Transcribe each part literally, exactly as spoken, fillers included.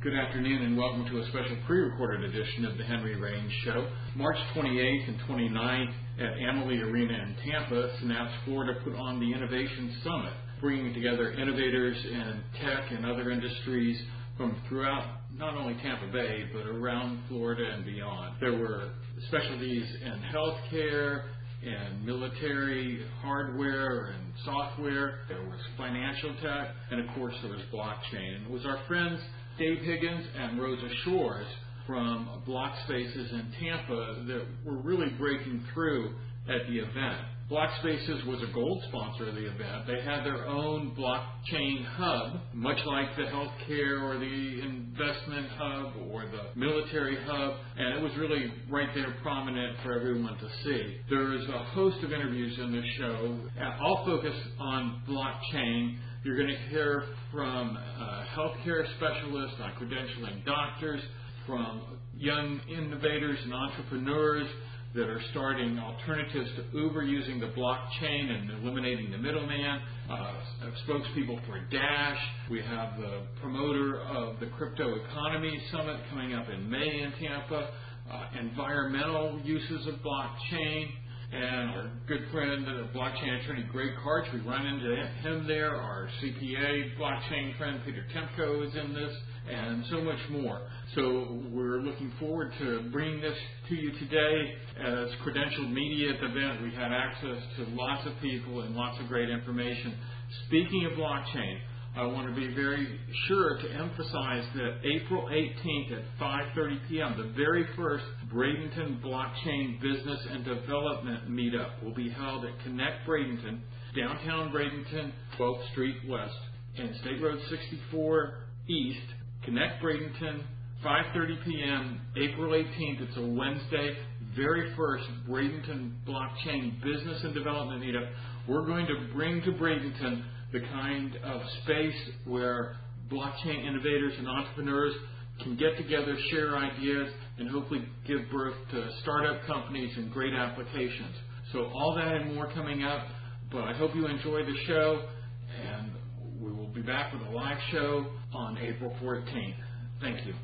Good afternoon and welcome to a special pre-recorded edition of the Henry Raines Show. March twenty-eighth and twenty-ninth at Amalie Arena in Tampa, Synapse, Florida put on the Innovation Summit, bringing together innovators in tech and other industries from throughout not only Tampa Bay, but around Florida and beyond. There were specialties in healthcare, and military hardware and software. There was financial tech, and of course there was blockchain. And it was our friends Dave Higgins and Rosa Shores from Blockspaces in Tampa that were really breaking through at the event. Blockspaces was a gold sponsor of the event. They had their own blockchain hub, much like the healthcare or the investment hub or the military hub, and it was really right there prominent for everyone to see. There's a host of interviews in this show, all focused on blockchain. You're going to hear from uh, healthcare specialists on credentialing doctors, from young innovators and entrepreneurs that are starting alternatives to Uber using the blockchain and eliminating the middleman, uh, spokespeople for Dash. We have the promoter of the Crypto Economy Summit coming up in May in Tampa, uh, environmental uses of blockchain, and our good friend, uh, blockchain attorney Greg Karch. We run into him there. Our C P A blockchain friend Peter Temko is in this, and so much more. So we're looking forward to bringing this to you today. As credentialed media at the event, we had access to lots of people and lots of great information. Speaking of blockchain, I want to be very sure to emphasize that April eighteenth at five thirty p.m., the very first Bradenton Blockchain Business and Development Meetup will be held at Connect Bradenton, downtown Bradenton, twelfth Street West, and State Road sixty-four East, Connect Bradenton, five thirty p.m., April eighteenth. It's a Wednesday, very first Bradenton Blockchain Business and Development Meetup. We're going to bring to Bradenton the kind of space where blockchain innovators and entrepreneurs can get together, share ideas, and hopefully give birth to startup companies and great applications. So all that and more coming up, but I hope you enjoy the show, and we will be back with a live show on April fourteenth. Thank you.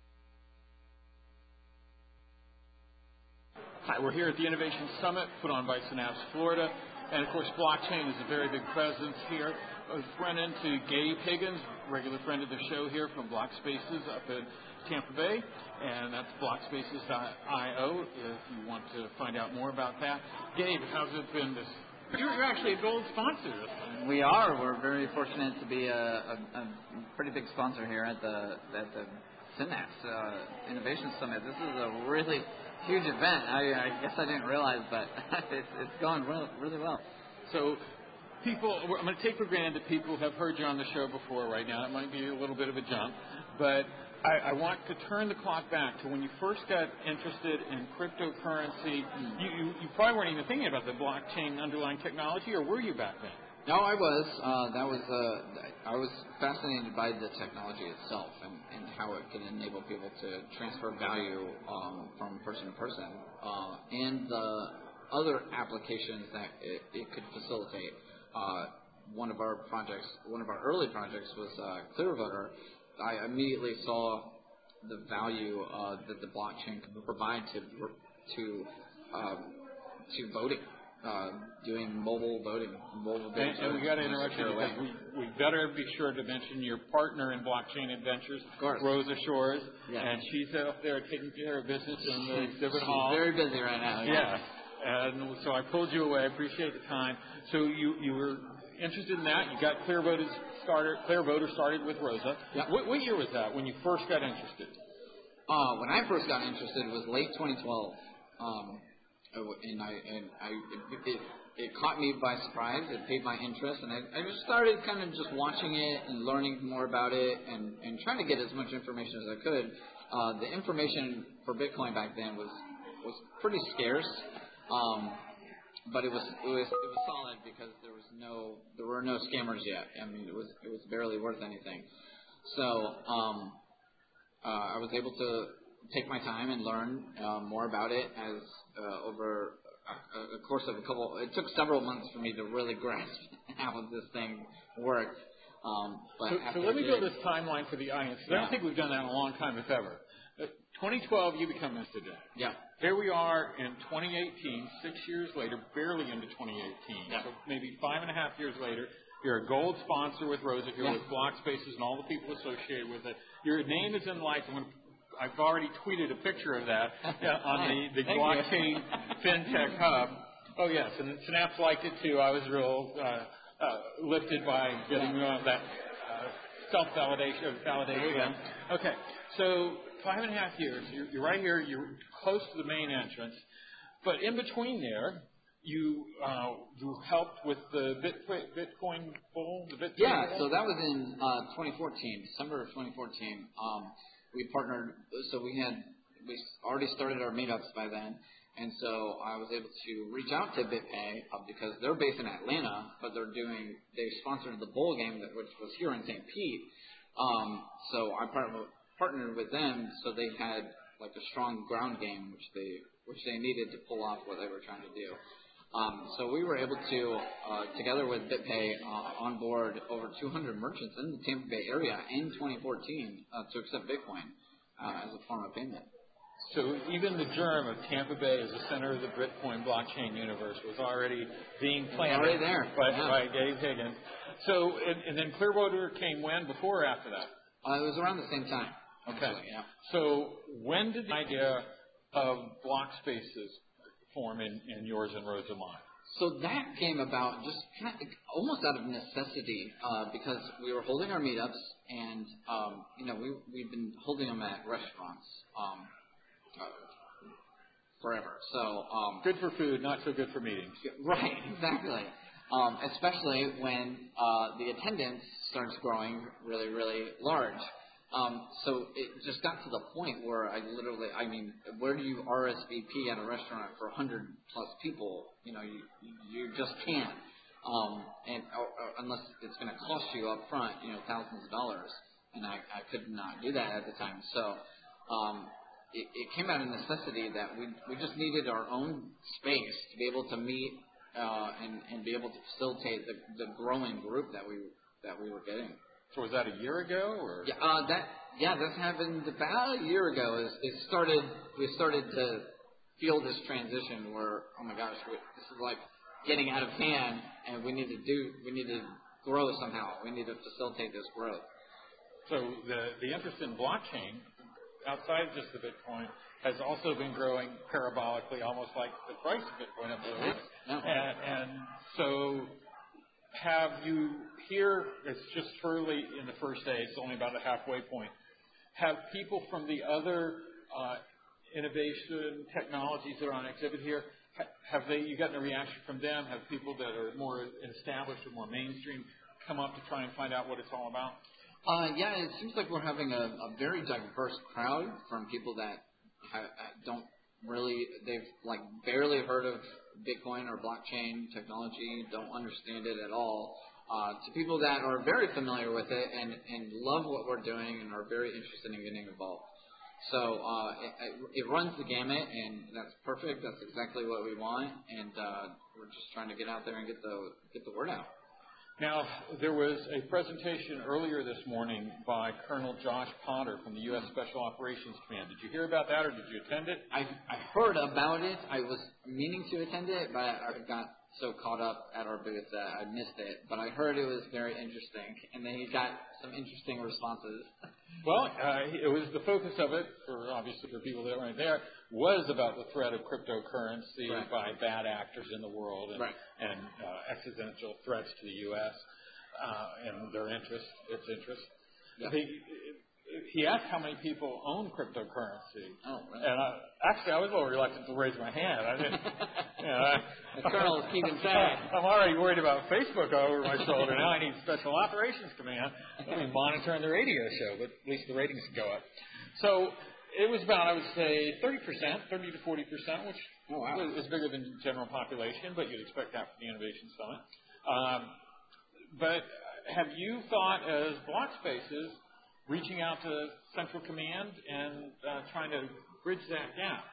Hi, we're here at the Innovation Summit put on by Synapse, Florida. And, of course, blockchain is a very big presence here. I've run into Gabe Higgins, regular friend of the show here from Blockspaces up in Tampa Bay, and that's blockspaces dot i o if you want to find out more about that. Gabe, how's it been this? You're, you're actually a gold sponsor this time. We are. We're very fortunate to be a, a, a pretty big sponsor here at the at the Synapse uh, Innovation Summit. This is a really huge event. I, I guess I didn't realize, but it's, it's going really, really well. So people, I'm going to take for granted that people have heard you on the show before right now. It might be a little bit of a jump, but I, I want to turn the clock back to when you first got interested in cryptocurrency. Mm. You, you, you probably weren't even thinking about the blockchain underlying technology, or were you back then? No, I was. Uh, that was. Uh, I was fascinated by the technology itself and, and how it can enable people to transfer value um, from person to person, uh, and the other applications that it, it could facilitate. Uh, one of our projects, one of our early projects, was uh, Clearvoter. I immediately saw the value uh, that the blockchain could provide to to um, to voting. Uh, doing mobile voting, mobile voting. And, and we got to interrupt you because we, we better be sure to mention your partner in Blockchain Adventures, Rosa Shores, yeah. And she's up there taking care of business in the exhibit she's hall. Very busy right now. Yeah. Yes, and so I pulled you away. I appreciate the time. So you you were interested in that. You got Clearvoter started. Clearvoter started with Rosa. Yep. What, what year was that when you first got interested? Uh, when I first got interested, it was late twenty twelve. Um, And I and I it, it, it caught me by surprise. It piqued my interest, and I, I just started kind of just watching it and learning more about it, and, and trying to get as much information as I could. Uh, the information for Bitcoin back then was was pretty scarce, um, but it was it was it was solid because there was no there were no scammers yet. I mean, it was it was barely worth anything. So um, uh, I was able to take my time and learn uh, more about it as uh, over a, a course of a couple. It took several months for me to really grasp how this thing worked. Um, but so, so let me did, go this timeline for the audience. Yeah. I don't think we've done that in a long time, if ever. Uh, twenty twelve, you become Mister Day. Yeah. Here we are in twenty eighteen, six years later, barely into twenty eighteen. Yeah. So maybe five and a half years later, you're a gold sponsor with Rosa here, Yeah. with Block Spaces and all the people associated with it. Your name is in lights. I'm gonna, I've already tweeted a picture of that uh, on the, the blockchain FinTech Hub. Oh, yes, and Synapse liked it, too. I was real uh, uh, lifted by getting Yeah. uh, that uh, self-validation. Validation. Okay, so five and a half years. You're, you're right here. You're close to the main entrance. But in between there, you uh, you helped with the Bitcoin, Bitcoin bull? The Bitcoin Yeah, bull? so that was in uh, twenty fourteen, December of twenty fourteen. Um, we partnered, so we had we already started our meetups by then. And so I was able to reach out to BitPay uh, because they're based in Atlanta, but they're doing, they sponsored the bowl game, that, which was here in Saint Pete. Um, so I partnered, partnered with them, so they had like a strong ground game, which they which they needed to pull off what they were trying to do. Um, so we were able to, uh, together with BitPay, uh, onboard over two hundred merchants in the Tampa Bay area in twenty fourteen uh, to accept Bitcoin uh, as a form of payment. So even the germ of Tampa Bay as the center of the Bitcoin blockchain universe was already being planted already there. by, Yeah. by Dave Higgins. So, and, and then Clearwater came when? Before or after that? Uh, it was around the same time. Okay. Actually, yeah. So when did the idea of block spaces form in, in yours and Rosa mind? So that came about just kind of almost out of necessity uh, because we were holding our meetups, and um, you know we we've been holding them at restaurants um, uh, forever. So um, Good for food, not so good for meetings. right, exactly. Um, especially when uh, the attendance starts growing really, really large. Um, so it just got to the point where I literally, I mean, where do you R S V P at a restaurant for one hundred plus people? You know, you you just can't, um, and or, or unless it's going to cost you up front, you know, thousands of dollars. And I, I could not do that at the time. So um, it, it came out of necessity that we we just needed our own space to be able to meet uh, and and be able to facilitate the the growing group that we that we were getting. So was that a year ago, or? Yeah, uh, that yeah, that happened about a year ago. It, it started. We started to feel this transition where, oh my gosh, we, this is like getting out of hand, and we need to do. We need to grow somehow. We need to facilitate this growth. So the the interest in blockchain, outside of just the Bitcoin, has also been growing parabolically, almost like the price of Bitcoin up there. No. And, and so. Have you here, it's just early in the first day, it's only about a halfway point, have people from the other uh, innovation technologies that are on exhibit here, have they, you gotten a reaction from them? Have people that are more established or more mainstream come up to try and find out what it's all about? Uh, yeah, it seems like we're having a, a very diverse crowd from people that ha- don't really, they've like barely heard of Bitcoin or blockchain technology, don't understand it at all, uh, to people that are very familiar with it and, and love what we're doing and are very interested in getting involved. So uh, it, it runs the gamut, and that's perfect. That's exactly what we want, and uh, we're just trying to get out there and get the get the word out. Now, there was a presentation earlier this morning by Colonel Josh Potter from the U S Special Operations Command. Did you hear about that, or did you attend it? I, I heard about it. I was meaning to attend it, but I got so caught up at our booth that I missed it. But I heard it was very interesting, and then he got some interesting responses. Well, uh, it was the focus of it, for obviously for people that weren't there, was about the threat of cryptocurrency right. by bad actors in the world and, right. and uh, existential threats to the U S uh, and their interest, its interest. Yep. The, he asked how many people own cryptocurrency. Oh, really? And I, actually, I was a little reluctant to raise my hand. I didn't. You know, I, the Colonel's keeping track. I'm already worried about Facebook over my shoulder. Now I need Special Operations Command. I'll be monitoring the radio show, but at least the ratings go up. So it was about, I would say, thirty percent, thirty to forty percent, which oh, wow. is bigger than general population, but you'd expect that from the Innovation Summit. Um, but have you thought, as Block Spaces, reaching out to Central Command and uh, trying to bridge that gap?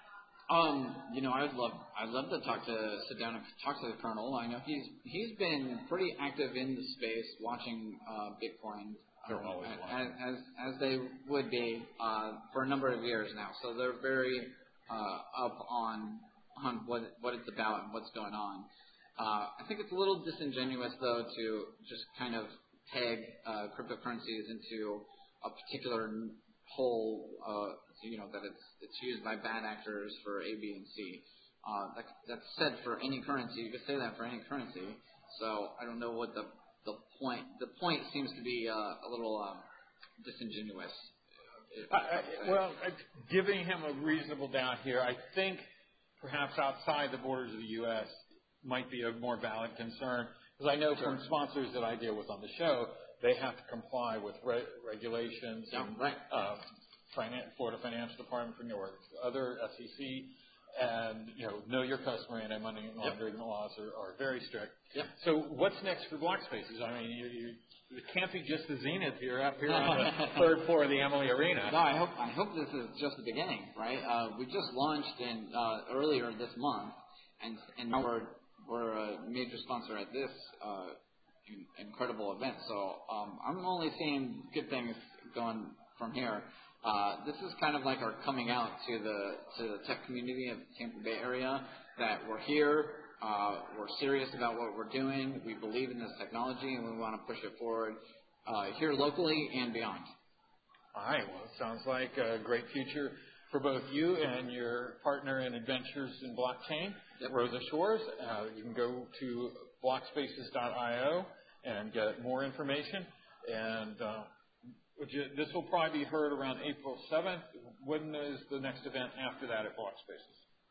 Um, you know, I'd love, I'd love to talk to, sit down and talk to the Colonel. I know he's, he's been pretty active in the space, watching uh, Bitcoin, They're um, always as, as as they would be uh, for a number of years now. So they're very uh, up on on what what it's about and what's going on. Uh, I think it's a little disingenuous though to just kind of peg uh, cryptocurrencies into a particular whole, uh, you know, that it's it's used by bad actors for A, B, and C. Uh, that, that's said for any currency. You could say that for any currency. So I don't know what the the point. The point seems to be uh, a little um, disingenuous. I, I, well, giving him a reasonable doubt here, I think perhaps outside the borders of the U S might be a more valid concern. Because I know Sure. from sponsors that I deal with on the show, they have to comply with re- regulations Yeah, and right. uh, finan- Florida Financial Department or other S E C, and you know, know your customer anti-money laundering yep. laws are, are very strict. Yep. So what's next for Block Spaces? I mean, you, you, it can't be just the Zenith here up here on the third floor of the Emily Arena. No, I hope I hope this is just the beginning, right? Uh, we just launched in uh, earlier this month, and and now we're we're a major sponsor at this uh, in, incredible event. So um, I'm only seeing good things going from here. Uh, this is kind of like our coming out to the to the tech community of the Tampa Bay area, that we're here, uh, we're serious about what we're doing, we believe in this technology, and we want to push it forward uh, here locally and beyond. All right. Well, it sounds like a great future for both you and your partner in adventures in blockchain, Yep. Rosa Shores. Uh, you can go to blockspaces dot io and get more information. And uh, Would you, this will probably be heard around April seventh. When is the next event after that at Blockspaces?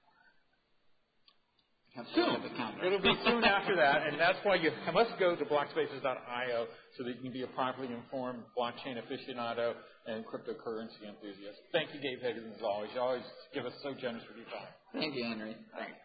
Soon. It'll be soon after that, and that's why you must go to blockspaces dot io so that you can be a properly informed blockchain aficionado and cryptocurrency enthusiast. Thank you, Dave Higgins, as always. You always give us so generous with your time. Thank you, Henry. Thanks.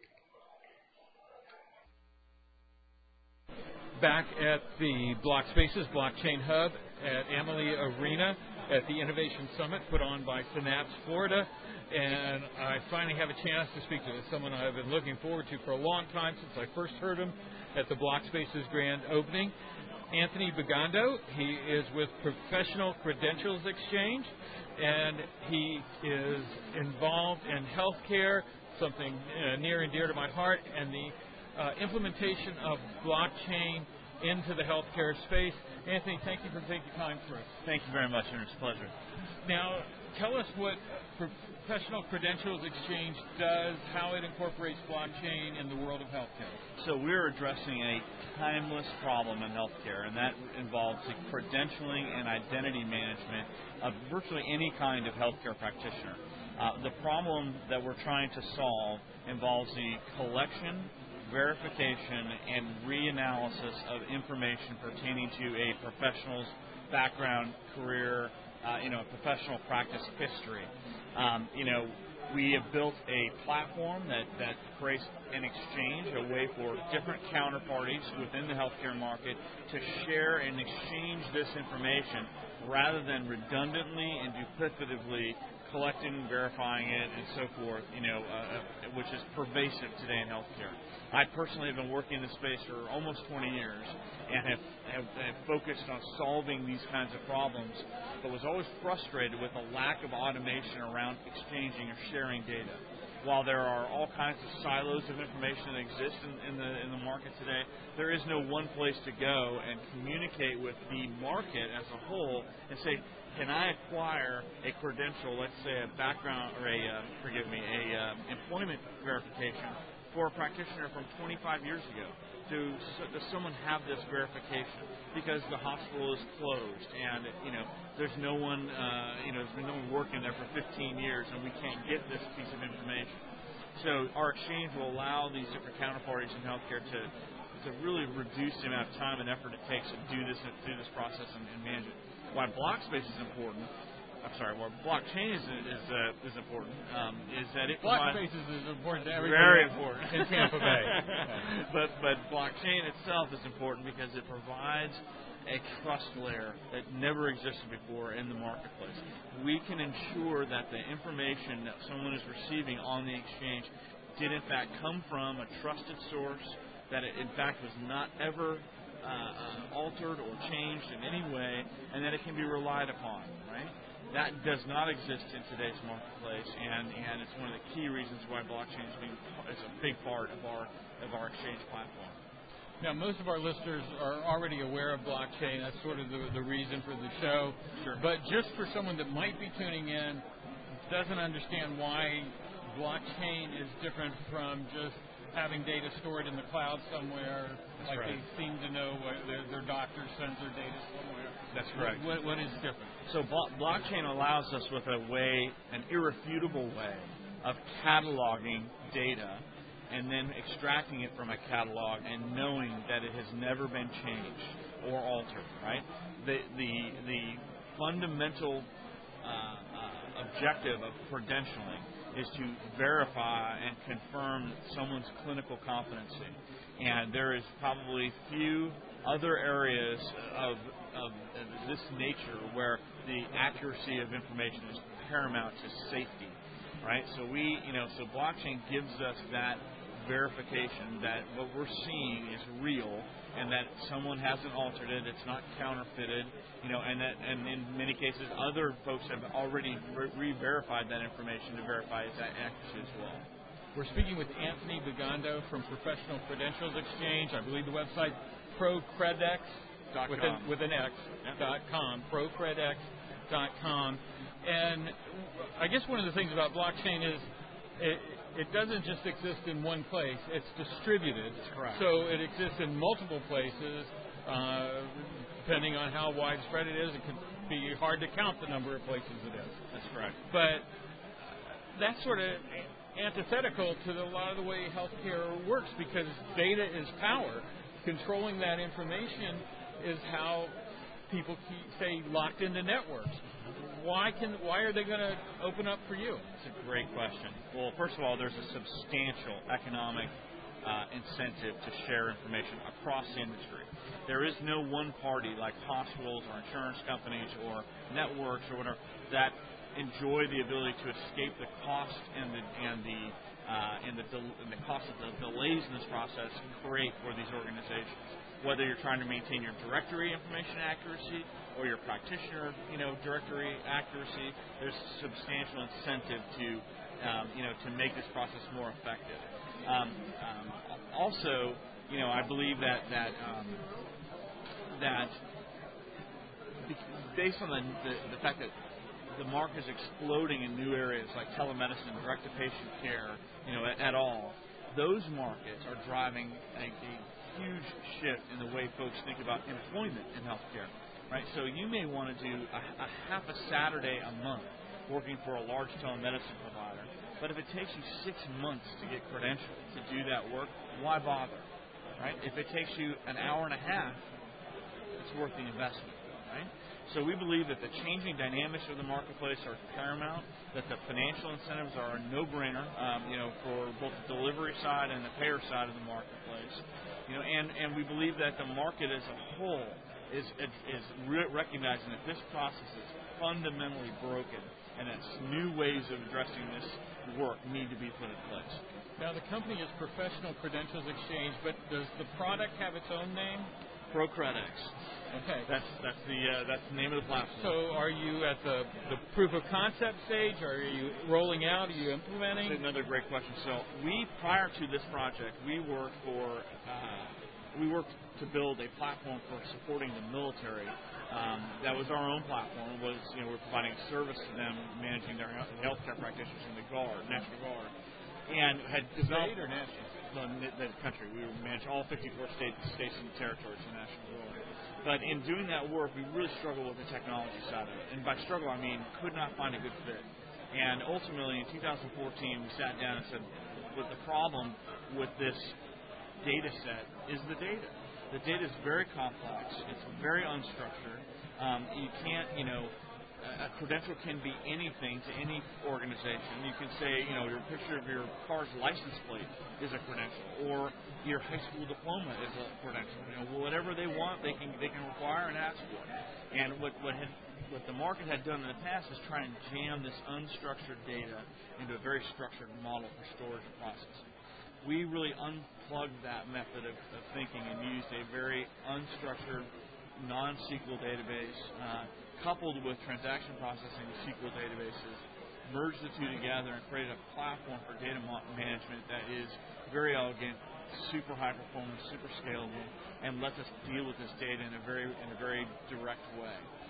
Back at the Blockspaces Blockchain Hub at Amalie Arena at the Innovation Summit put on by Synapse Florida, and I finally have a chance to speak to someone I've been looking forward to for a long time since I first heard him at the Blockspaces grand opening. Anthony Bogando. He is with Professional Credentials Exchange, and he is involved in healthcare, something uh, near and dear to my heart, and the uh, implementation of blockchain into the healthcare space. Anthony, thank you for taking time for us. Thank you very much, and it's a pleasure. Now, tell us what Professional Credentials Exchange does, how it incorporates blockchain in the world of healthcare. So we're addressing a timeless problem in healthcare, and that involves the credentialing and identity management of virtually any kind of healthcare practitioner. Uh, the problem that we're trying to solve involves the collection, verification, and reanalysis of information pertaining to a professional's background, career, uh, you know, professional practice history. Um, you know, we have built a platform that, that creates an exchange, a way for different counterparties within the healthcare market to share and exchange this information rather than redundantly and duplicatively collecting, verifying it, and so forth, you know, uh, which is pervasive today in healthcare. I personally have been working in this space for almost twenty years and have, have, have focused on solving these kinds of problems, but was always frustrated with the lack of automation around exchanging or sharing data. While there are all kinds of silos of information that exist in, in the in the market today, there is no one place to go and communicate with the market as a whole and say, can I acquire a credential, let's say a background or a, uh, forgive me, a uh, employment verification for a practitioner from twenty-five years ago? Do, does someone have this verification? Because the hospital is closed, and you know there's no one, uh, you know, there's been no one working there for fifteen years, and we can't get this piece of information. So our exchange will allow these different counterparties in healthcare to to really reduce the amount of time and effort it takes to do this do this process and, and manage it. Why Blockspace is important, I'm sorry, why blockchain is is, uh, is important, um, is that it Blockspaces is important to everybody. Very important in Tampa Bay. but but blockchain itself is important because it provides a trust layer that never existed before in the marketplace. we can ensure that the information that someone is receiving on the exchange did in fact come from a trusted source, that it in fact was not ever uh, uh, altered or changed in any way, and that it can be relied upon, right? That does not exist in today's marketplace, and, and it's one of the key reasons why blockchain is, being, is a big part of our of our exchange platform. Now, most of our listeners are already aware of blockchain. That's sort of the, the reason for the show. Sure. But just for someone that might be tuning in, doesn't understand why blockchain is different from just having data stored in the cloud somewhere, That's like right. they seem to know what their, their doctor sends their data somewhere. That's correct. What, what is different? So blo- blockchain allows us with a way, an irrefutable way, of cataloging data and then extracting it from a catalog and knowing that it has never been changed or altered, right? The the the fundamental uh, uh, objective of credentialing is to verify and confirm someone's clinical competency. And there is probably few other areas of, of this nature where the accuracy of information is paramount to safety, right? So we, you know, so blockchain gives us that verification that what we're seeing is real and that someone hasn't altered it, it's not counterfeited, you know, and that, and in many cases other folks have already re- re-verified that information to verify its accuracy as well. We're speaking with Anthony Bigando from Professional Credentials Exchange. I believe the website procredex Dot with com. an, with an X Yep. dot com, procredex dot com. And I guess one of the things about blockchain is it, it doesn't just exist in one place. It's distributed. That's correct. So it exists in multiple places. Uh, depending on how widespread it is, it can be hard to count the number of places it is. That's correct. But that's sort of antithetical to the, a lot of the way healthcare works, because data is power. Controlling that information is how people keep, stay locked into networks. Why can why are they going to open up for you? It's a great question. Well, first of all, there's a substantial economic uh, incentive to share information across industry. There is no one party like hospitals or insurance companies or networks or whatever that enjoy the ability to escape the cost and the and the uh, and the del- and the cost of the delays in this process create for these organizations. Whether you're trying to maintain your directory information accuracy or your practitioner, you know, directory accuracy, there's substantial incentive to, um, you know, to make this process more effective. Um, um, also, you know, I believe that that um, that based on the, the the fact that the market is exploding in new areas like telemedicine, direct-to-patient care, you know, at, at all, those markets are driving a, a huge shift in the way folks think about employment in healthcare, right? So you may want to do a, a half a Saturday a month working for a large telemedicine provider, but if it takes you six months to get credentialed to do that work, why bother, right? If it takes you an hour and a half, it's worth the investment, right? So we believe that the changing dynamics of the marketplace are paramount, that the financial incentives are a no-brainer, um, you know, for both the delivery side and the payer side of the marketplace. You know, and, and we believe that the market as a whole is is re- recognizing that this process is fundamentally broken, and that new ways of addressing this work need to be put in place. Now, the company is Professional Credentials Exchange, but does the product have its own name? ProCredex. Okay. That's that's the uh, that's the name of the platform. So, are you at the, the proof of concept stage? Or are you rolling out? Are you implementing? That's another great question. So, we prior to this project, we worked for uh, we worked to build a platform for supporting the military. Um, that was our own platform. It was you know we're providing a service to them, managing their healthcare practitioners in the Guard, National Guard, and had developed State or national? The, the country. We manage all fifty-four states, states and territories in the National Guard. But in doing that work, we really struggled with the technology side of it. And by struggle, I mean could not find a good fit. And ultimately, in two thousand fourteen, we sat down and said, "What the problem with this data set is the data. The data is very complex. It's very unstructured. Um, you can't, you know." A credential can be anything to any organization. You can say, you know, your picture of your car's license plate is a credential, or your high school diploma is a credential. You know, whatever they want, they can they can require and ask for. And what what had what the market had done in the past is try and jam this unstructured data into a very structured model for storage and processing. We really unplugged that method of, of thinking and used a very unstructured, non-S Q L database, uh, coupled with transaction processing S Q L databases, merged the two together and created a platform for data mo- management that is very elegant, super high performance, super scalable, and lets us deal with this data in a very in a very direct way.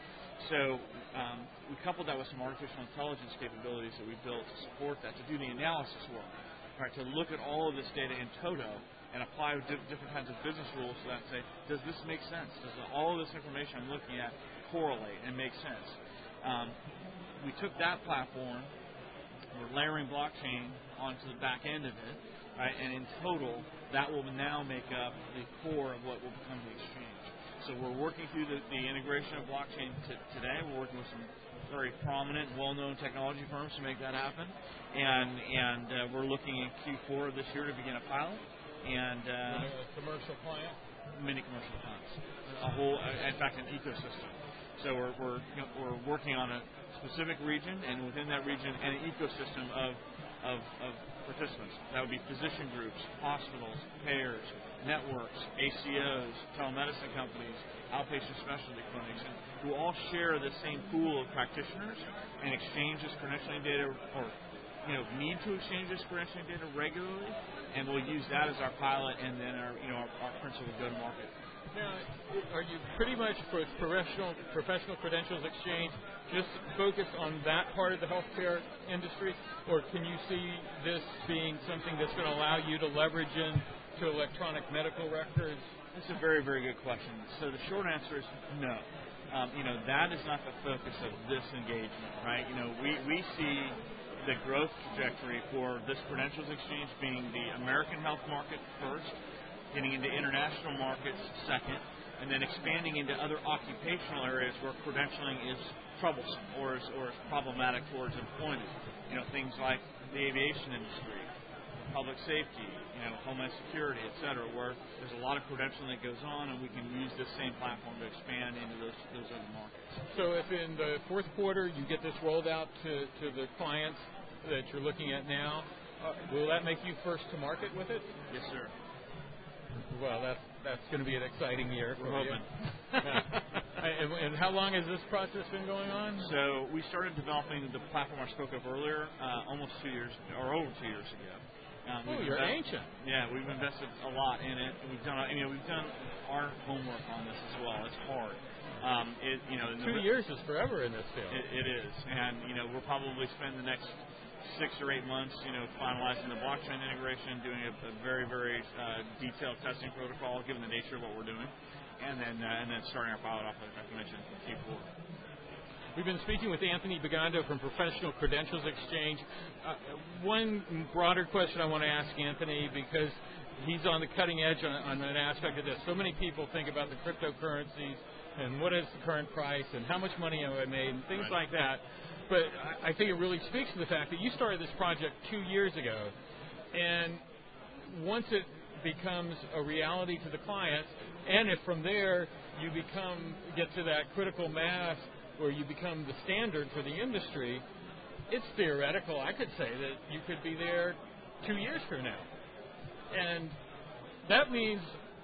So um, we coupled that with some artificial intelligence capabilities that we built to support that, to do the analysis work, right, to look at all of this data in toto and apply di- different kinds of business rules to that and say, does this make sense? Does all of this information I'm looking at correlate and make sense? Um, we took that platform, we're layering blockchain onto the back end of it, right, and in total, that will now make up the core of what will become the exchange. So we're working through the, the integration of blockchain t- today. We're working with some very prominent, well-known technology firms to make that happen, and and uh, we're looking in Q four of this year to begin a pilot, and uh, a commercial client, many commercial clients, a whole, uh, in fact, an ecosystem. So we're we're you know, we're working on a specific region, and within that region, an ecosystem of of, of participants. That would be physician groups, hospitals, payers, networks, A C Os, telemedicine companies, outpatient specialty clinics, and who all share the same pool of practitioners and exchange this credentialing data, or you know, need to exchange this credentialing data regularly, and we'll use that as our pilot and then our you know our, our principal go-to-market. Now, are you pretty much for professional professional credentials exchange just focused on that part of the healthcare industry, or can you see this being something that's going to allow you to leverage into electronic medical records? That's a very, very good question. So the short answer is no. Um, you know, that is not the focus of this engagement, right? You know, we, we see the growth trajectory for this credentials exchange being the American health market first, getting into international markets second, and then expanding into other occupational areas where credentialing is troublesome or is, or is problematic towards employment. You know, things like the aviation industry, public safety, you know, homeland security, et cetera, where there's a lot of credentialing that goes on, and we can use this same platform to expand into those those other markets. So if in the fourth quarter you get this rolled out to, to the clients that you're looking at now, uh, will that make you first to market with it? Yes, sir. Well, that's that's going to be an exciting year. We're hoping. and, and how long has this process been going on? So we started developing the platform I spoke of earlier uh, almost two years, or over two years ago. Um, oh, you're invest- ancient. Yeah, we've invested a lot in it. We've done, you know, we've done our homework on this as well. It's hard. Um, it, you know, two the, years is forever in this field. It, it is, and you know, we'll probably spend the next six or eight months, you know, finalizing the blockchain integration, doing a, a very, very uh, detailed testing protocol, given the nature of what we're doing, and then uh, and then starting our pilot off, like I mentioned, in Q four. We've been speaking with Anthony Bigando from Professional Credentials Exchange. Uh, one broader question I want to ask Anthony, because he's on the cutting edge on, on an aspect of this. So many people think about the cryptocurrencies and what is the current price and how much money have I made and things right. like that. But I think it really speaks to the fact that you started this project two years ago, and once it becomes a reality to the clients, and if from there you become get to that critical mass where you become the standard for the industry, it's theoretical. I could say that you could be there two years from now. And that means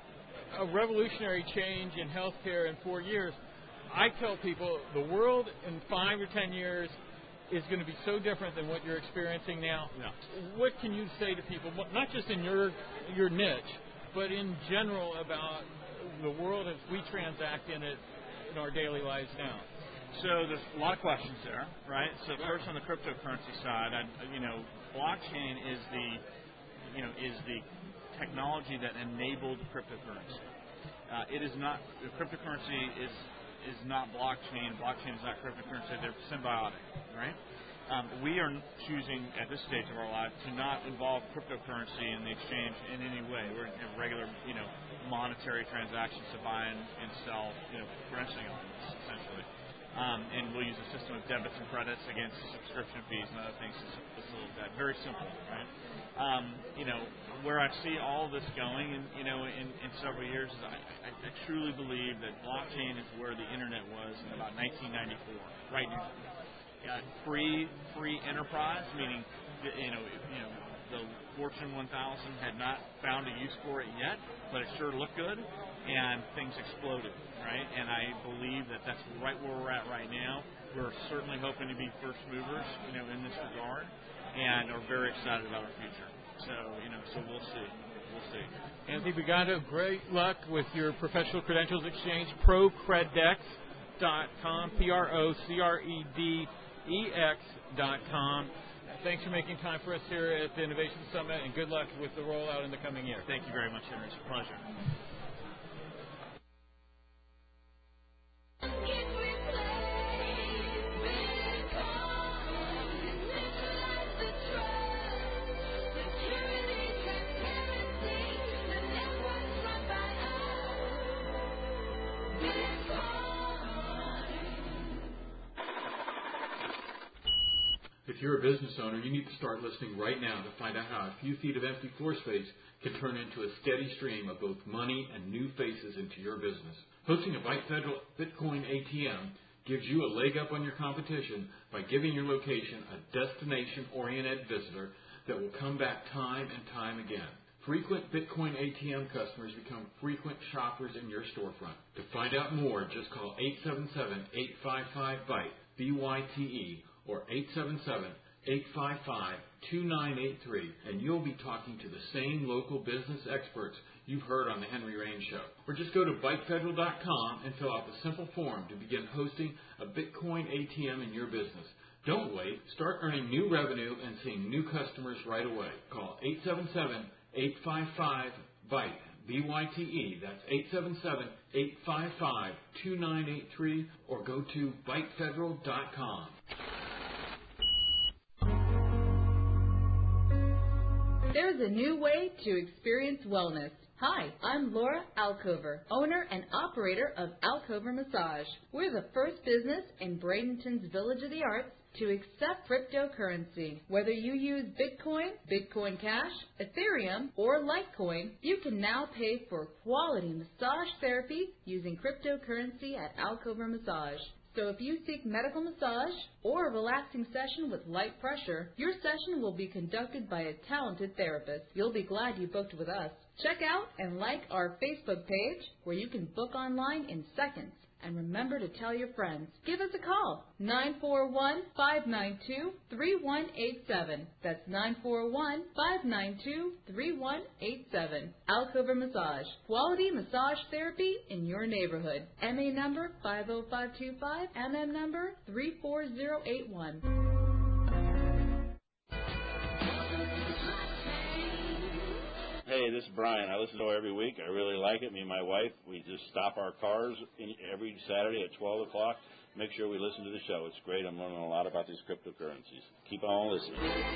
a revolutionary change in healthcare in four years. I tell people the world in five or ten years is going to be so different than what you're experiencing now. Yeah. What can you say to people, not just in your your niche, but in general about the world as we transact in it in our daily lives now? So there's a lot of questions there, right? So first on the cryptocurrency side, I, you know, blockchain is the, you know, is the technology that enabled cryptocurrency. Uh, it is not, the cryptocurrency is is not blockchain. Blockchain is not cryptocurrency. They're symbiotic, right? Um, we are choosing at this stage of our life to not involve cryptocurrency in the exchange in any way. We're in regular, you know, monetary transactions to buy and, and sell, you know, credentialing elements, essentially. Um, and we'll use a system of debits and credits against subscription fees and other things to facilitate that. Very simple, right? Um, you know, where I see all this going, in, you know, in, in several years, is I, I I truly believe that blockchain is where the internet was in about nineteen ninety-four, right now. Uh, free, free enterprise, meaning, you know, you know, the Fortune one thousand had not found a use for it yet, but it sure looked good, and things exploded, right? And I believe that that's right where we're at right now. We're certainly hoping to be first movers, you know, in this regard, and are very excited about our future. So, you know, so we'll see. We'll see. Anthony Bugando, great luck with your professional credentials exchange, procredex dot com, P R O C R E D E X dot com. Thanks for making time for us here at the Innovation Summit, and good luck with the rollout in the coming year. Thank you very much, Henry. It's a pleasure. If you're a business owner, you need to start listening right now to find out how a few feet of empty floor space can turn into a steady stream of both money and new faces into your business. Hosting a Byte Federal Bitcoin A T M gives you a leg up on your competition by giving your location a destination-oriented visitor that will come back time and time again. Frequent Bitcoin A T M customers become frequent shoppers in your storefront. To find out more, just call eight seven seven, eight five five, byte, B Y T E, or eight seven seven, eight five five, two nine eight three, and you'll be talking to the same local business experts you've heard on the Henry Rain Show. Or just go to byte federal dot com and fill out the simple form to begin hosting a Bitcoin A T M in your business. Don't wait. Start earning new revenue and seeing new customers right away. Call eight seven seven, eight five five, byte, B Y T E. That's eight seven seven, eight five five, two nine eight three, or go to byte federal dot com. There's a new way to experience wellness. Hi, I'm Laura Alcover, owner and operator of Alcover Massage. We're the first business in Bradenton's Village of the Arts to accept cryptocurrency. Whether you use Bitcoin, Bitcoin Cash, Ethereum, or Litecoin, you can now pay for quality massage therapy using cryptocurrency at Alcover Massage. So if you seek medical massage or a relaxing session with light pressure, your session will be conducted by a talented therapist. You'll be glad you booked with us. Check out and like our Facebook page where you can book online in seconds. And remember to tell your friends. Give us a call, nine four one, five nine two, three one eight seven. That's nine four one, five nine two, three one eight seven. Alcover Massage, quality massage therapy in your neighborhood. M A number five oh five two five, M M number three four zero eight one. Hey, this is Brian. I listen to it every week. I really like it. Me and my wife, we just stop our cars in, every Saturday at twelve o'clock. Make sure we listen to the show. It's great. I'm learning a lot about these cryptocurrencies. Keep on listening.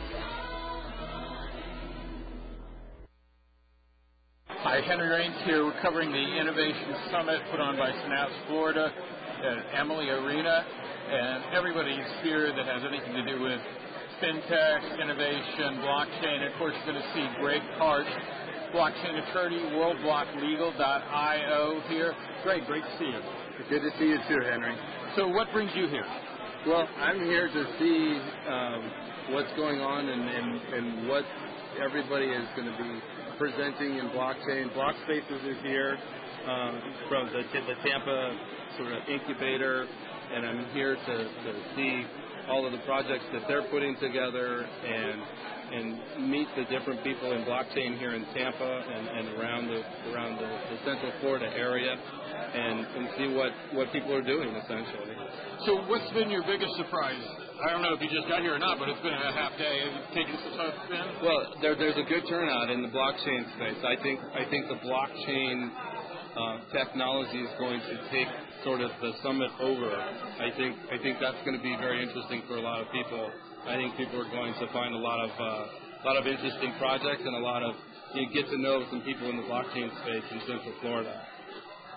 Hi, Henry Rains here. We're covering the Innovation Summit put on by Synapse Florida at Amalie Arena. And everybody's here that has anything to do with fintech, innovation, blockchain. And of course, you're going to see Greg Karch, blockchain attorney, world block legal dot I O here. Greg, great to see you. Good to see you too, Henry. So what brings you here? Well, I'm here to see um, what's going on and, and, and what everybody is going to be presenting in blockchain. Blockspaces is here um, from the, the Tampa sort of incubator, and I'm here to, to see all of the projects that they're putting together and and meet the different people in blockchain here in Tampa and, and around the around the, the Central Florida area, and, and see what, what people are doing essentially. So what's been your biggest surprise? I don't know if you just got here or not, but it's been a half day. Have you taken some stuff in? Well, there, there's a good turnout in the blockchain space. I think I think the blockchain uh, technology is going to take sort of the summit over. I think I think that's going to be very interesting for a lot of people. I think people are going to find a lot of uh, a lot of interesting projects and a lot of you get to know some people in the blockchain space in Central Florida.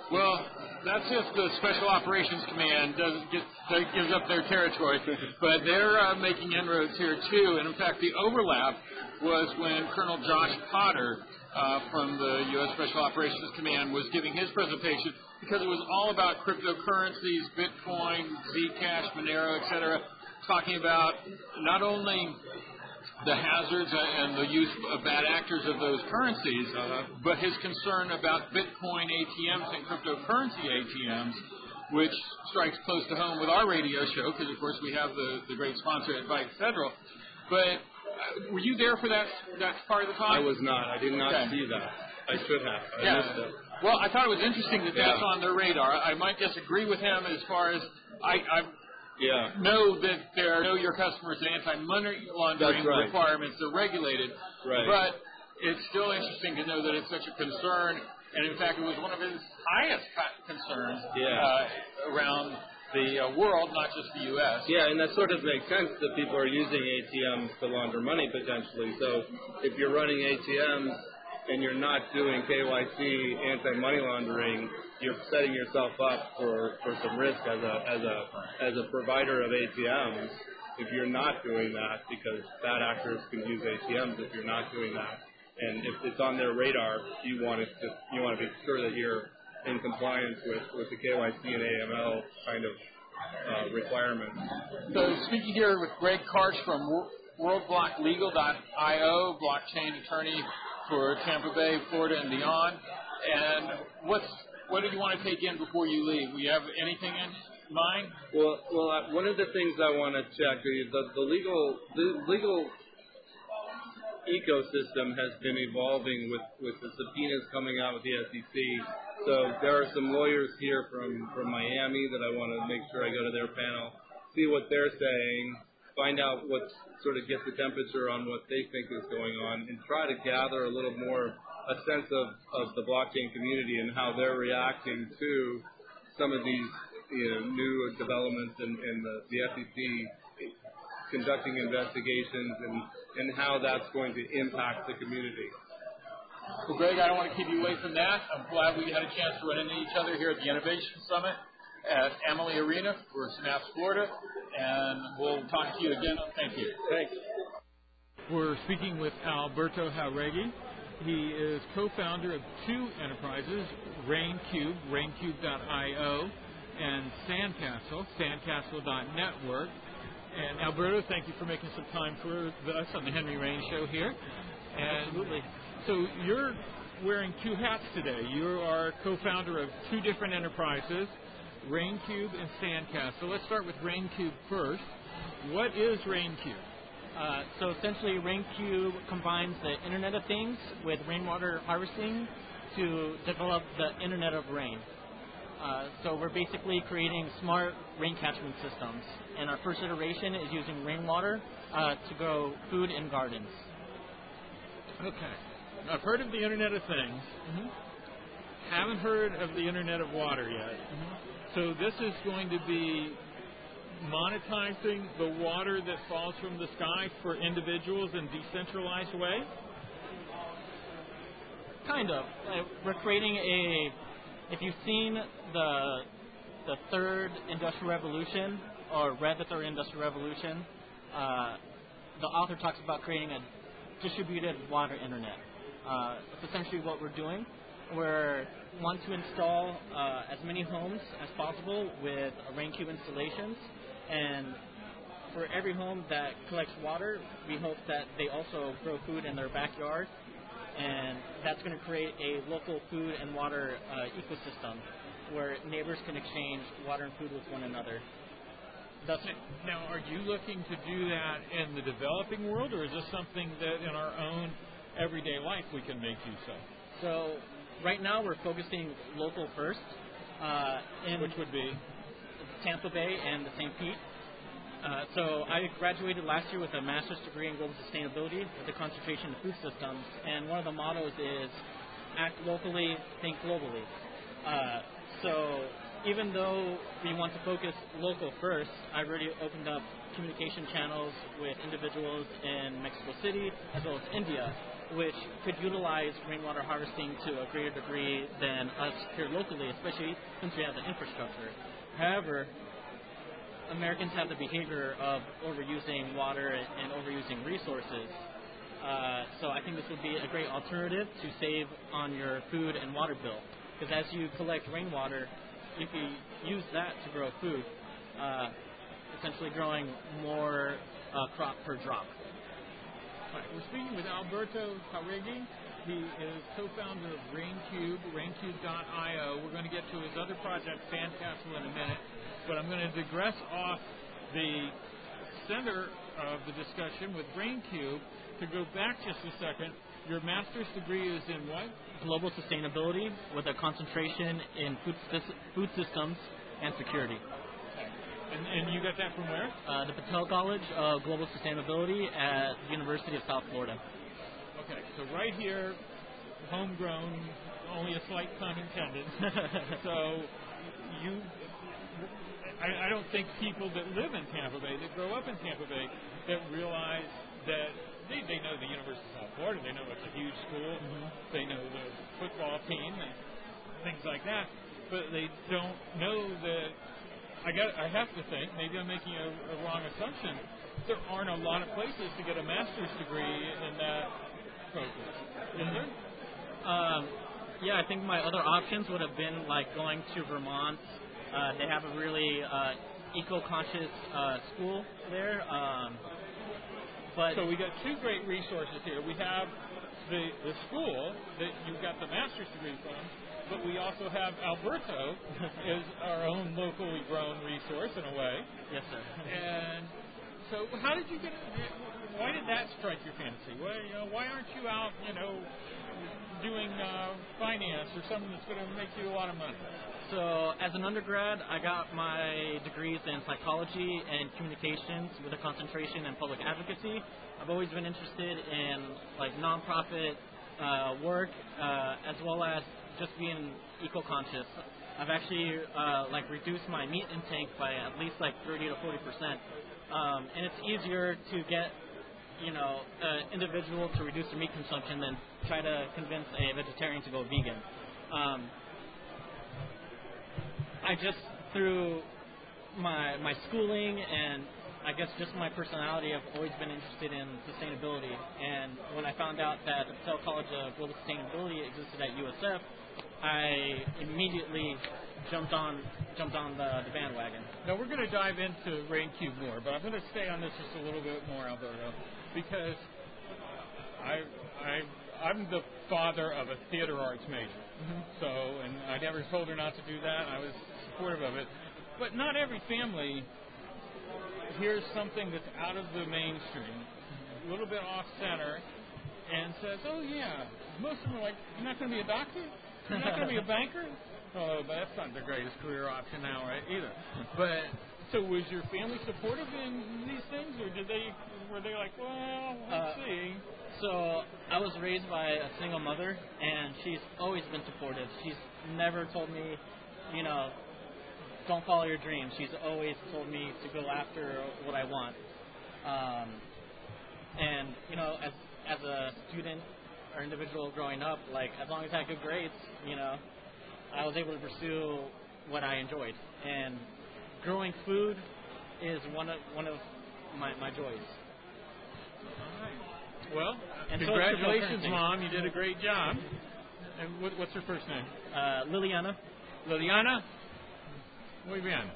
Well, that's if the Special Operations Command doesn't get that gives up their territory, but they're uh, making inroads here too. And in fact, the overlap was when Colonel Josh Potter uh, from the U S Special Operations Command was giving his presentation, because it was all about cryptocurrencies, Bitcoin, Zcash, Monero, et cetera, talking about not only the hazards and the use of bad actors of those currencies, uh, but his concern about Bitcoin A T Ms and cryptocurrency A T Ms, which strikes close to home with our radio show, because, of course, we have the, the great sponsor Advice Federal. But uh, were you there for that that part of the talk? I was not. I did not okay. see that. I should have. I yeah. missed it. Well, I thought it was interesting that that's yeah. on their radar. I might disagree with him as far as I, I yeah. know that there are Know Your Customers and anti-money laundering right. requirements that are regulated. Right. But it's still interesting to know that it's such a concern. And, in fact, it was one of his highest concerns yeah. uh, around the uh, world, not just the U S. Yeah, and that sort of makes sense that people are using A T Ms to launder money potentially. So if you're running A T Ms and you're not doing K Y C, anti-money laundering, you're setting yourself up for, for some risk as a as a as a provider of A T Ms if you're not doing that, because bad actors can use A T Ms if you're not doing that. And if it's on their radar, you want to just, you want to be sure that you're in compliance with, with the K Y C and A M L kind of uh, requirements. So speaking here with Greg Karch from world block legal dot I O, blockchain attorney for Tampa Bay, Florida, and beyond. And what's what do you want to take in before you leave? Do you have anything in mind? Well, well, uh, one of the things I want to check is the, the legal the legal ecosystem has been evolving with, with the subpoenas coming out with the S E C. So there are some lawyers here from, from Miami that I want to make sure I go to their panel, see what they're saying, find out what sort of get the temperature on what they think is going on, and try to gather a little more a sense of, of the blockchain community and how they're reacting to some of these you know, new developments in, in the, the S E C conducting investigations and, and how that's going to impact the community. Well, Greg, I don't want to keep you away from that. I'm glad we had a chance to run into each other here at the Innovation Summit at Amalie Arena for Synapse, Florida, and we'll talk to you again. Thank you. Thanks. We're speaking with Alberto Jauregui. He is co-founder of two enterprises, RainCube, raincube dot I O, and Sandcastle, sandcastle dot network. And Alberto, thank you for making some time for us on the Henry Rain Show here. And Absolutely. So you're wearing two hats today. You are co-founder of two different enterprises, RainCube and Sandcastle. Let's start with RainCube first. What is RainCube? Uh, so essentially, RainCube combines the Internet of Things with rainwater harvesting to develop the Internet of Rain. Uh, so we're basically creating smart rain catchment systems. And our first iteration is using rainwater uh, to grow food in gardens. Okay. I've heard of the Internet of Things. Mm-hmm. Haven't heard of the Internet of Water yet. Mm-hmm. So this is going to be monetizing the water that falls from the sky for individuals in decentralized way? Kind of. Uh, we're creating a, if you've seen the the third industrial revolution, or read the third industrial revolution, uh, the author talks about creating a distributed water internet. Uh, it's essentially what we're doing. We want to install uh, as many homes as possible with RainCube installations, and for every home that collects water, we hope that they also grow food in their backyard, and that's going to create a local food and water uh, ecosystem where neighbors can exchange water and food with one another. Thus, now, are you looking to do that in the developing world, or is this something that in our own everyday life we can make use of? So right now we're focusing local first. Uh, in Which would be? Tampa Bay and the Saint Pete. Uh, so I graduated last year with a master's degree in global sustainability with a concentration in food systems, and one of the mottos is act locally, think globally. Uh, so even though we want to focus local first, I've already opened up communication channels with individuals in Mexico City as well as India, which could utilize rainwater harvesting to a greater degree than us here locally, especially since we have the infrastructure. However, Americans have the behavior of overusing water and overusing resources. Uh, so I think this would be a great alternative to save on your food and water bill. Because as you collect rainwater, if you use that to grow food, uh, essentially growing more uh, crop per drop. All right, we're speaking with Alberto Jauregui. He is co-founder of RainCube, raincube dot io. We're going to get to his other project, Sandcastle, in a minute, but I'm going to digress off the center of the discussion with RainCube to go back just a second. Your master's degree is in what? Global sustainability with a concentration in food, food systems and security. And, and you got that from where? Uh, the Patel College of Global Sustainability at the University of South Florida. Okay, so right here, homegrown, only a slight pun intended. So you, I, I don't think people that live in Tampa Bay, that grow up in Tampa Bay, that realize that they, they know the University of South Florida, they know it's a huge school, mm-hmm. they know the football team and things like that, but they don't know that. I got. I have to think, maybe I'm making a, a wrong assumption, there aren't a lot of places to get a master's degree in that focus. Is there? Um, yeah, I think my other options would have been like going to Vermont. Uh, they have a really uh, eco-conscious uh, school there. Um, but so we got two great resources here. We have the, the school that you got the master's degree from, but we also have Alberto as our own locally grown resource in a way. Yes, sir. And so, how did you get? Why did that strike your fancy? Why, you know, why aren't you out, you know, doing uh, finance or something that's going to make you a lot of money? So, as an undergrad, I got my degrees in psychology and communications with a concentration in public advocacy. I've always been interested in like nonprofit uh, work, uh, as well as just being eco-conscious. I've actually uh, like reduced my meat intake by at least like thirty to forty percent, um, and it's easier to get you know an individual to reduce their meat consumption than try to convince a vegetarian to go vegan. Um, I just through my my schooling and I guess just my personality, I've always been interested in sustainability. And when I found out that the Patel College of Global Sustainability existed at U S F, I immediately jumped on jumped on the, the bandwagon. Now we're going to dive into RainCube more, but I'm going to stay on this just a little bit more, Alberto, because I I I'm the father of a theater arts major. Mm-hmm. So, and I never told her not to do that. I was supportive of it, but not every family hears something that's out of the mainstream, a little bit off center, and says, "Oh yeah." Most of them are like, "You're not going to be a doctor? You're not going to be a banker?" Oh, but that's not the greatest career option now, right? Either. But so, was your family supportive in these things, or did they were they like, "Well, let's uh, see"? So I was raised by a single mother, and she's always been supportive. She's never told me, you know, don't follow your dreams. She's always told me to go after what I want. Um, and, you know, as as a student or individual growing up, like, as long as I had good grades, you know, I was able to pursue what I enjoyed. And growing food is one of one of my, my joys. All right. Well, and congratulations, so Mom. You did a great job. And what, what's her first name? Uh, Liliana. Liliana? Muy bien.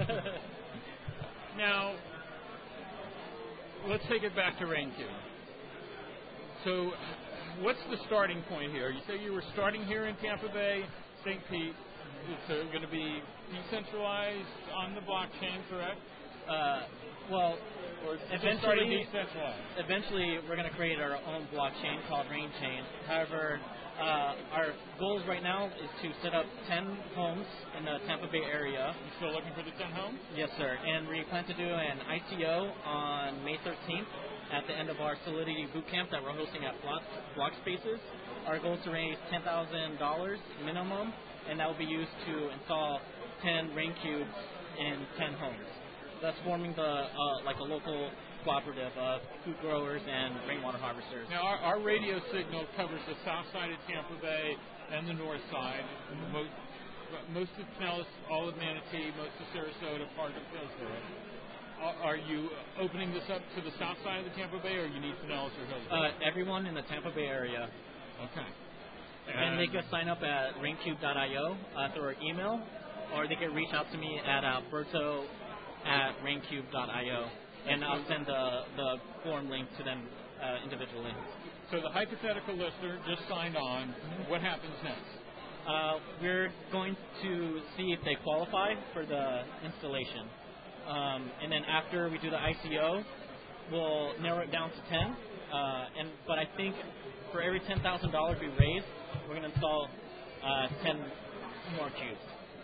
Now, let's take it back to RainCube. So, what's the starting point here? You say you were starting here in Tampa Bay, Saint Pete. It's going to be decentralized on the blockchain, correct? Uh, well, or eventually, decentralized? Eventually, we're going to create our own blockchain called RainChain. However, uh, our goals right now is to set up ten homes in the Tampa Bay area. You still looking for the ten homes? Yes, sir. And we plan to do an I C O on May thirteenth at the end of our Solidity Bootcamp that we're hosting at Block, Block Spaces. Our goal is to raise ten thousand dollars minimum, and that will be used to install ten rain cubes in ten homes. That's forming the uh, like a local cooperative of food growers and rainwater harvesters. Now, our, our radio signal covers the south side of Tampa Bay and the north side. Most, most of Pinellas, all of Manatee, most of Sarasota, part of Hillsborough. Are, are you opening this up to the south side of the Tampa Bay, or you need Pinellas or Hillsborough? Uh, everyone in the Tampa Bay area. Okay. And, and they can sign up at raincube dot io uh, through our email, or they can reach out to me at alberto at raincube dot io. And I'll send the, the form link to them uh, individually. So the hypothetical listener just signed on. What happens next? Uh, we're going to see if they qualify for the installation. Um, and then after we do the I C O, we'll narrow it down to ten. Uh, and But I think for every ten thousand dollars we raise, we're going to install uh, ten more cubes.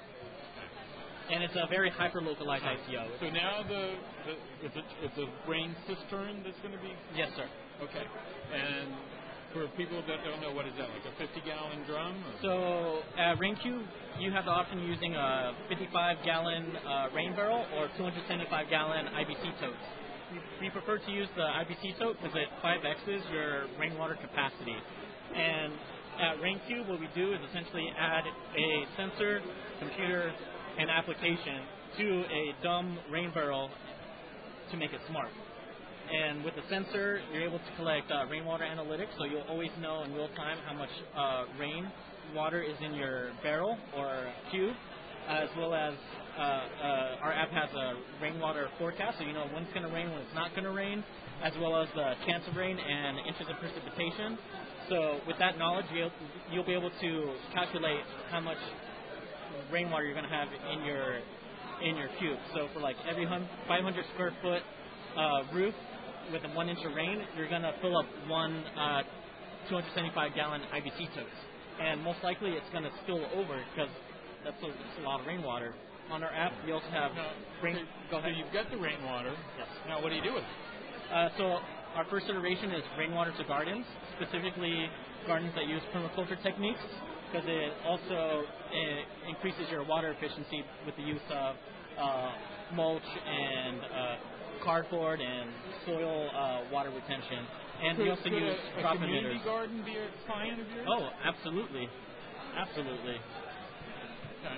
And it's a very hyper-localized I C O. So now the, the it's, a, it's a rain cistern that's going to be? Yes, sir. Okay. And for people that don't know, what is that, like a fifty-gallon drum? Or? So at RainCube, you have the option of using a fifty-five gallon uh, rain barrel or two hundred seventy-five gallon I B C totes. We, we prefer to use the I B C tote because it five X's your rainwater capacity. And at RainCube, what we do is essentially add a sensor, computer, an application to a dumb rain barrel to make it smart. And with the sensor, you're able to collect uh, rainwater analytics, so you'll always know in real time how much uh, rain water is in your barrel or cube, as well as uh, uh, our app has a rainwater forecast, so you know when it's going to rain, when it's not going to rain, as well as the chance of rain and inches of precipitation. So with that knowledge, you'll, you'll be able to calculate how much rainwater you're going to have in your in your cube. So for like every five hundred square foot uh, roof with a one inch of rain, you're going to fill up one uh, two hundred seventy-five gallon I B C totes, and most likely it's going to spill over because that's a, that's a lot of rainwater. On our app, we also have now, rain. So, go ahead. So you've got the rainwater. Yes. Now what do you do with it? Uh, so our first iteration is rainwater to gardens, specifically gardens that use permaculture techniques, because it also uh, increases your water efficiency with the use of uh, mulch and uh, cardboard and soil uh, water retention. And could, we also could use a, drop a community emitters. garden be a client of yours? Oh, absolutely, absolutely. Okay.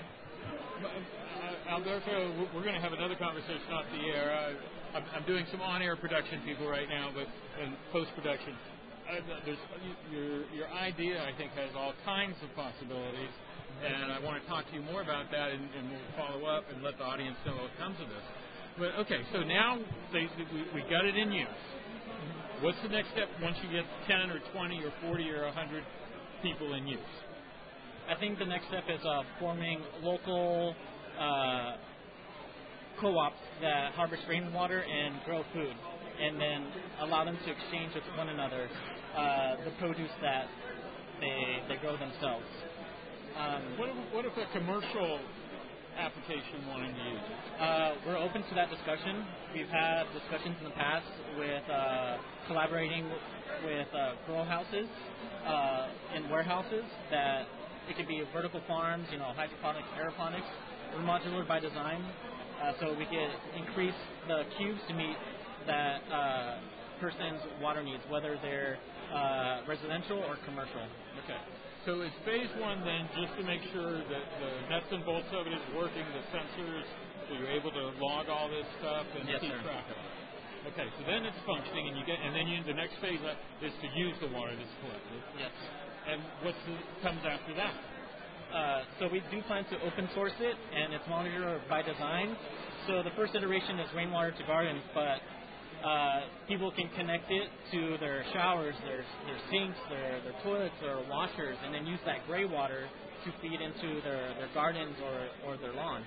Uh, Alberto, we're going to have another conversation off the air. Uh, I'm, I'm doing some on-air production, people, right now, but and post-production. Uh, there's, your your idea, I think, has all kinds of possibilities, and I want to talk to you more about that, and, and we'll follow up and let the audience know what comes of this. But okay, so now they, we, we got it in use. What's the next step once you get ten or twenty or forty or one hundred people in use? I think the next step is uh, forming local uh, co-ops that harvest rainwater and grow food, and then allow them to exchange with one another uh, the produce that they they grow themselves. Um, what, if, what if a commercial application wanted to use it? Uh, we're open to that discussion. We've had discussions in the past with uh, collaborating with uh, grow houses uh, and warehouses that it could be vertical farms, you know, hydroponics, aeroponics. We're modular by design, uh, so we can increase the cubes to meet that uh, person's water needs, whether they're uh, residential or commercial. Okay. So is phase one then just to make sure that the nuts and bolts of it is working, the sensors, so you're able to log all this stuff and yes, keep sir. track of it? Okay, so then it's functioning, and you get, and then you, the next phase is to use the water that's collected. Yes. And what comes after that? Uh, so we do plan to open source it, and it's monitored by design. So the first iteration is rainwater to gardens, but uh, people can connect it to their showers, their their sinks, their their toilets, or washers, and then use that gray water to feed into their, their gardens or, or their lawn.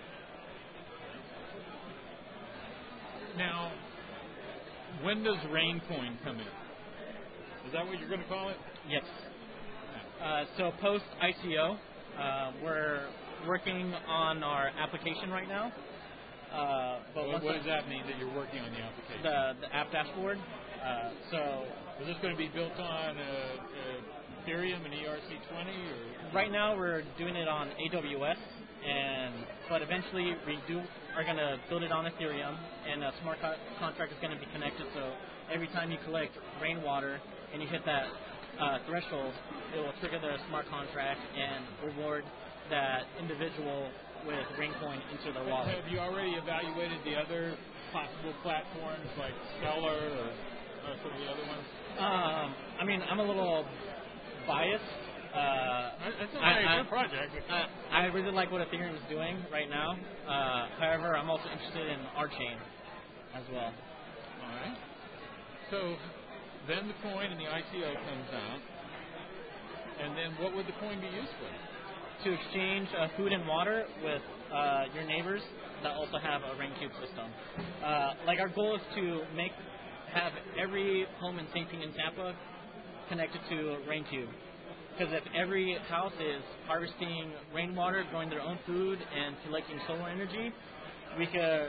Now, when does RainCoin come in? Is that what you're going to call it? Yes. Uh, so post I C O, uh, we're working on our application right now. Uh, but what, once what does that mean that you're working on the application? The, the app dashboard. Uh, so is this going to be built on uh, uh, Ethereum and E R C twenty? Or? Right now we're doing it on A W S, and but eventually we do are going to build it on Ethereum, and a smart co- contract is going to be connected. So every time you collect rainwater and you hit that uh, threshold, it will trigger the smart contract and reward that individual with Raincoin into their wallet. Have you already evaluated the other possible platforms like Stellar or, or some of the other ones? Um, I mean, I'm a little biased. Uh, it's not I, a I, good project. I, I really like what Ethereum is doing right now. Uh, however, I'm also interested in our chain as well. All right. So then the coin and the I C O comes out, and then what would the coin be used for? To exchange uh, food and water with uh, your neighbors that also have a RainCube system. Uh, like our goal is to make have every home in Saint Pete and Tampa connected to RainCube. Because if every house is harvesting rainwater, growing their own food, and collecting solar energy, we could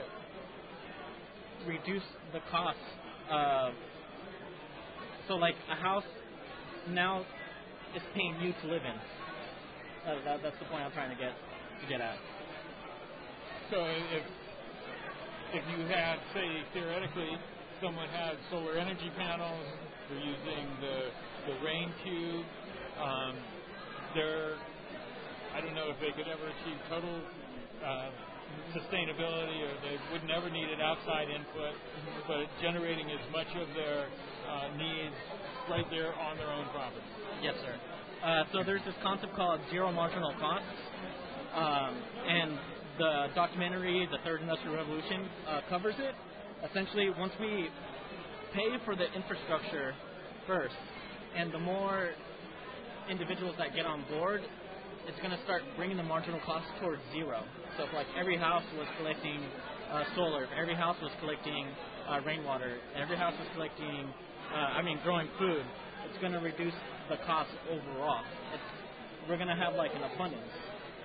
reduce the cost. Uh, so, like, a house now is paying you to live in. Uh, that, that's the point I'm trying to get to get at. So, if if you had, say, theoretically, someone had solar energy panels, they're using the the RainCube. Um, they're, I don't know if they could ever achieve total uh, sustainability, or they would never need an outside input, but generating as much of their uh, needs right there on their own property. Yes, sir. Uh, so there's this concept called zero marginal cost, um, and the documentary, The Third Industrial Revolution, uh, covers it. Essentially, once we pay for the infrastructure first, and the more individuals that get on board, it's going to start bringing the marginal cost towards zero. So if like every house was collecting uh, solar, if every house was collecting uh, rainwater, every house was collecting, uh, I mean, growing food, it's going to reduce the cost overall. It's, we're going to have like an abundance.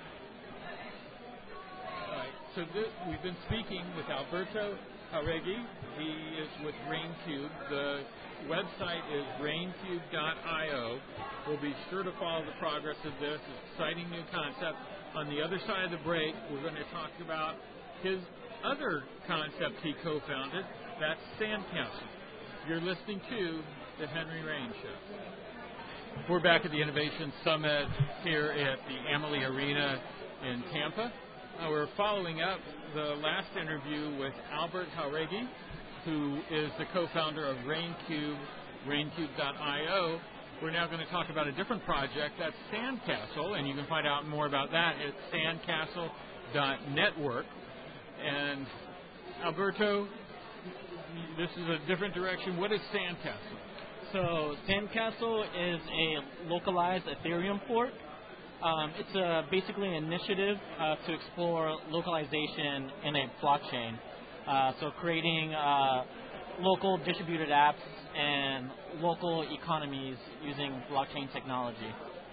All right. So th- we've been speaking with Alberto Jauregui. He is with RainCube. The website is raincube dot io. We'll be sure to follow the progress of this exciting new concept. On the other side of the break, we're going to talk about his other concept he co-founded. That's Sandcastle. You're listening to the Henry Rain Show. We're back at the Innovation Summit here at the Amalie Arena in Tampa. Uh, we're following up the last interview with Albert Jauregui, who is the co-founder of RainCube, raincube dot io. We're now going to talk about a different project, that's Sandcastle, and you can find out more about that at sandcastle dot network. And Alberto, this is a different direction. What is Sandcastle? So Sandcastle is a localized Ethereum fork. Um, it's a, basically an initiative uh, to explore localization in a blockchain. Uh, so creating uh, local distributed apps and local economies using blockchain technology.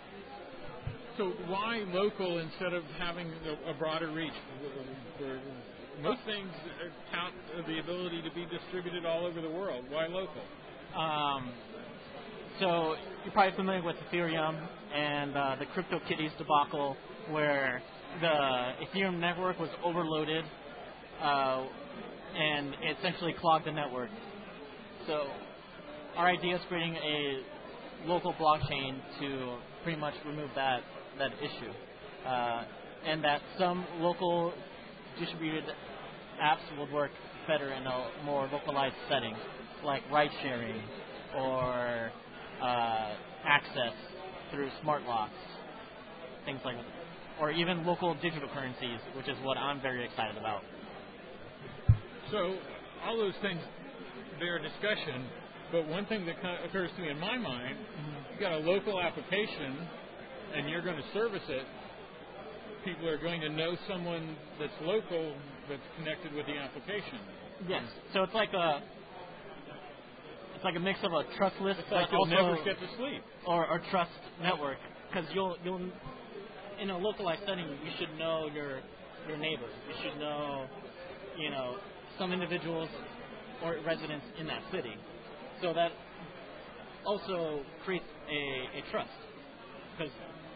So why local instead of having a, a broader reach? For most things count the ability to be distributed all over the world. Why local? Um, so you're probably familiar with Ethereum and uh, the CryptoKitties debacle, where the Ethereum network was overloaded uh, and it essentially clogged the network. So our idea is creating a local blockchain to pretty much remove that that issue, uh, and that some local distributed apps would work better in a more localized setting, like ride sharing or uh, access through smart locks, things like that, or even local digital currencies, which is what I'm very excited about. So all those things bear discussion, but one thing that kind of occurs to me in my mind, mm-hmm. you've got a local application and you're going to service it. People are going to know someone that's local that's connected with the application. Yes. So it's like a it's like a mix of a trust list, it's like but you'll also never get to sleep, or, or trust network, because you'll you'll in a localized setting you should know your your neighbor. You should know you know some individuals or residents in that city. So that also creates a, a trust, because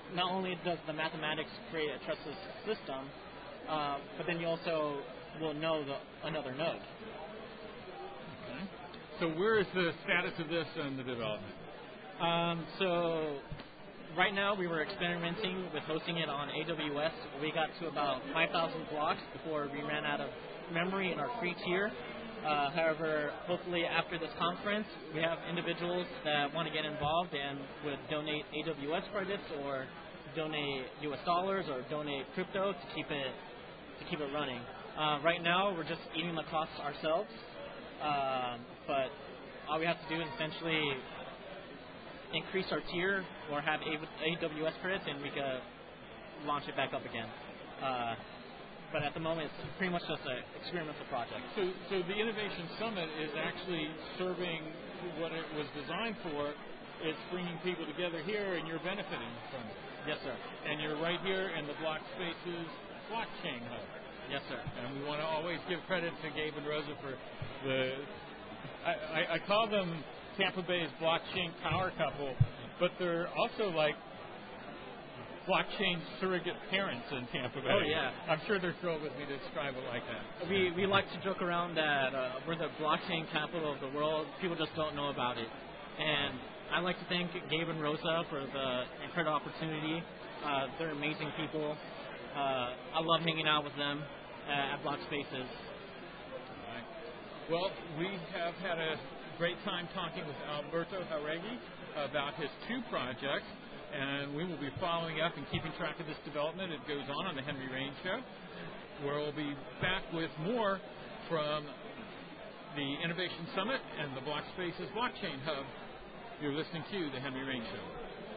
not only does the mathematics create a trustless system, uh, but then you also will know the, another node. Okay. So where is the status of this in the development? Um, so right now we were experimenting with hosting it on A W S. We got to about five thousand blocks before we ran out of memory in our free tier. Uh, however, hopefully after this conference, we have individuals that want to get involved and would donate A W S credits or donate U S dollars or donate crypto to keep it to keep it running. Uh, right now, we're just eating the costs ourselves, um, but all we have to do is essentially increase our tier or have A W S credits, and we can launch it back up again. Uh, But at the moment, it's pretty much just an experimental project. So, so the Innovation Summit is actually serving what it was designed for. It's bringing people together here, and you're benefiting from it. Yes, sir. And you're right here in the BlockSpaces blockchain hub. Yes, sir. And we want to always give credit to Gabe and Rosa for the. I, I, I call them Tampa Bay's blockchain power couple, but they're also like blockchain surrogate parents in Tampa Bay. Oh, yeah. I'm sure they're thrilled with me to describe it like that. We we like to joke around that uh, we're the blockchain capital of the world. People just don't know about it. And I'd like to thank Gabe and Rosa for the incredible opportunity. Uh, they're amazing people. Uh, I love hanging out with them uh, at BlockSpaces. All right. Well, we have had a great time talking with Alberto Jauregui about his two projects. And we will be following up and keeping track of this development. It goes on on the Henry Rain Show, where we'll be back with more from the Innovation Summit and the BlockSpaces Blockchain Hub. You're listening to the Henry Rain Show.